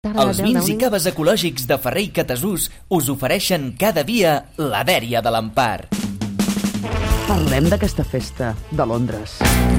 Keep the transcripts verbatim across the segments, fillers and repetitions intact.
Els vins i caves ecològics de Ferrer i Catasús us ofereixen cada dia la dèria de l'Empar. Parlem d'aquesta festa de Londres.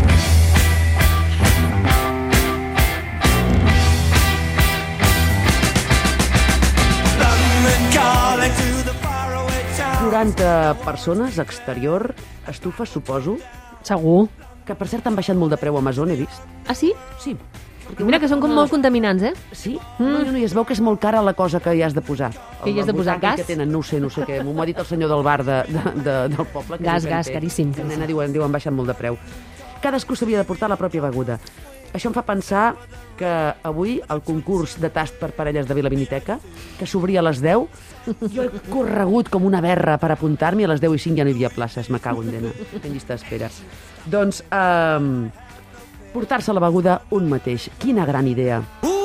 quaranta persones, exterior, estufes, suposo. Segur. Que, per cert, han baixat molt de preu a Amazon, he vist. Ah, sí? Sí. Mira que són com molt contaminants, eh? Sí? Mm. No, no, i es veu que és molt cara la cosa que hi has de posar. Que hi has de posar gas? Que tenen, no ho sé, no ho sé què. M'ho ha dit el senyor del bar de, de, de, del poble. Que gas, gas, caríssim. Que nena diuen, diuen baixant molt de preu. Cadascú s'havia de portar la pròpia beguda. Això em fa pensar que avui el concurs de tast per parelles de Vila Viniteca, que s'obria a les deu, jo he corregut com una berra per apuntar-m'hi, a les deu i cinc ja no hi havia places, me cago en dena, en llista d'espera. Doncs, eh, portar-se la beguda un mateix. Quina gran idea.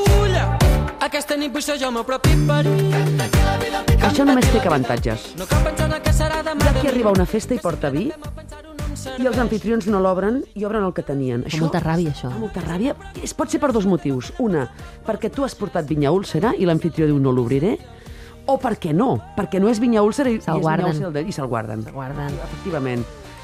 Aquesta nit vull ser jo el meu propi perill. Això només té que avantatges. No cal pensar en què serà demà. Hi ha qui arriba a una festa i porta vi i els anfitrions no l'obren i obren el que tenien. Fa molta ràbia, això. Fa molta ràbia. Es pot ser per dos motius. Una, perquè tu has portat vinya úlcera i l'anfitrió diu no l'obriré. O per què no? Perquè no és vinya úlcera i, se'l i és guarden. vinya úlcera i se'l guarden. Se'l guarden. Efectivament.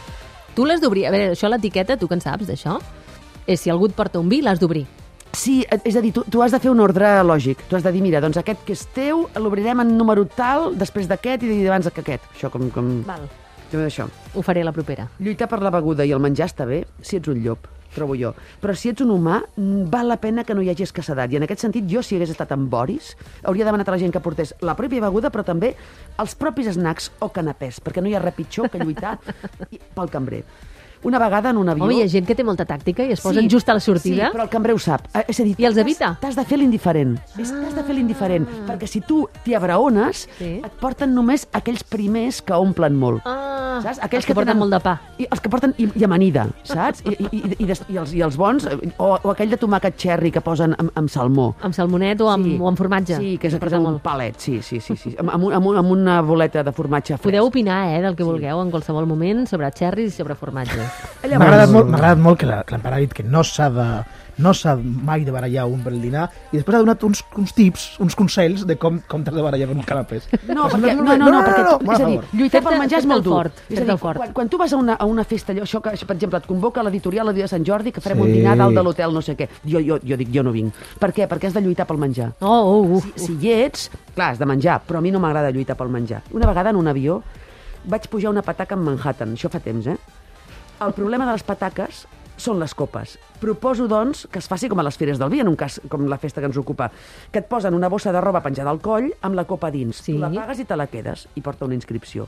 Tu l'has d'obrir. A veure, això l'etiqueta, tu que en saps d'això? És si algú et porta un vi, l'has d'obrir. Sí, és a dir, tu, tu has de fer un ordre lògic. Tu has de dir, mira, doncs aquest que és teu l'obrirem en número tal, després d'aquest i abans que aquest. Això com... com... Val. Això. Ho faré la propera. Lluitar per la beguda i el menjar està bé si ets un llop, trobo jo. Però si ets un humà, val la pena que no hi hagi escassedat. I en aquest sentit, jo, si hagués estat amb Boris, hauria demanat a la gent que portés la pròpia beguda, però també els propis snacks o canapés, perquè no hi ha res pitjor que lluitar pel cambrer. Una vegada en un avió... Home, hi ha gent que té molta tàctica i es posen sí, just a la sortida. Sí, però el cambrer ho sap. És a dir, I els evita. T'has de fer l'indiferent. Ah. T'has de fer l'indiferent, perquè si tu t'hi abraones, sí. et porten només aquells primers que omplen molt. Ah, saps? Aquells els que, que porten tenen, molt de pa. I, els que porten i, i amanida, saps? I, i, i, i, des, i, els, I els bons, o, o aquell de tomàquet cherry que posen amb, amb salmó. Amb salmonet o amb, sí. o amb formatge. Sí, que és un molt. palet, sí, sí, sí. sí. Amb, amb, amb, amb una boleta de formatge fresc. Podeu opinar, eh, del que vulgueu en qualsevol moment sobre cherries i sobre formatge. M'ha agradat molt, m'ha agradat molt que l'Empar ha dit que no s'ha de no s'ha mai de barallar un pel dinar i després ha donat uns, uns tips, uns consells de com, com t'has de barallar per un canapés. No, perquè, no, no, no, no, perquè tu, és a dir, lluitar pel menjar és molt dur. Fort, és a dir, quan, quan tu vas a una, a una festa, allò, això que, per exemple, et convoca l'editorial el dia de Sant Jordi, que farem sí. un dinar dalt de l'hotel, no sé què, jo, jo, jo dic, jo no vinc. Per què? Perquè has de lluitar pel menjar. Oh, oh, uh, si, si hi ets, clar, has de menjar, però a mi no m'agrada lluitar pel menjar. Una vegada en un avió vaig pujar una pataca en Manhattan, això fa temps, eh? El problema de les pataques són les copes. Proposo, doncs, que es faci com a les fires del vi, en un cas com la festa que ens ocupa, que et posen una bossa de roba penjada al coll amb la copa dins. Sí. Tu la pagues i te la quedes i porta una inscripció.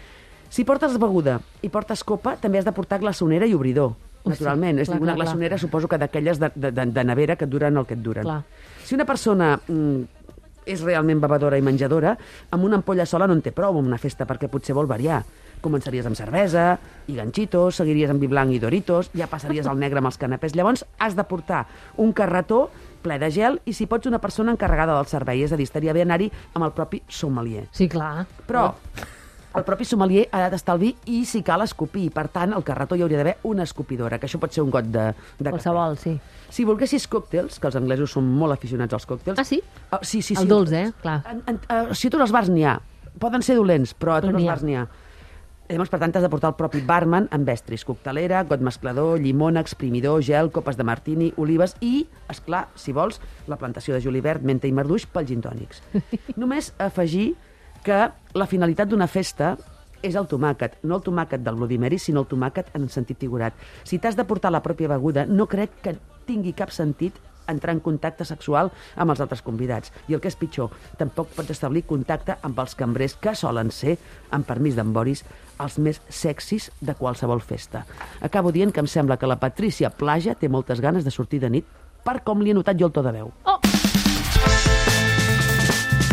Si portes beguda i portes copa, també has de portar glaçonera i obridor, naturalment. Sí, clar, és dir, una glaçonera clar. Suposo que d'aquelles de, de, de, de nevera que et duren el que et duren. Clar. Si una persona mm, és realment bevedora i menjadora, amb una ampolla sola no en té prou en una festa, perquè potser vol variar. Començaries amb cervesa i ganxitos, seguiries amb vi blanc i Doritos, ja passaries al negre amb els canapés. Llavors has de portar un carretó ple de gel i, si pots, una persona encarregada del servei. És a dir, estaria bé anar-hi amb el propi sommelier. Sí, clar. Però el propi sommelier ha d'estar al vi i, si cal, escopir. Per tant, al carretó hi hauria d'haver una escopidora, que això pot ser un got de, de cafè. Qualsevol, sí. Si volguessis còctels, que els anglesos són molt aficionats als còctels... Ah, sí? Uh, sí, sí, sí. El dolç, eh? Clar. En, en, uh, si a tots els bars n'hi ha. Poden ser dolents, però a tots els bars n'hi ha. Llavors, per tant, has de portar el propi barman amb estris, coctelera, got mesclador, llimona, exprimidor, gel, copes de martini, olives i, esclar, si vols, la plantació de julivert, menta i marduix pels gintònics. Només afegir que la finalitat d'una festa és el tomàquet, no el tomàquet del Bloody Mary, sinó el tomàquet en sentit figurat. Si t'has de portar la pròpia beguda, no crec que tingui cap sentit entrar en contacte sexual amb els altres convidats. I el que és pitjor, tampoc pots establir contacte amb els cambrers, que solen ser, amb permís d'en Boris, els més sexis de qualsevol festa. Acabo dient que em sembla que la Patrícia Plaja té moltes ganes de sortir de nit per com li he notat jo el to de veu.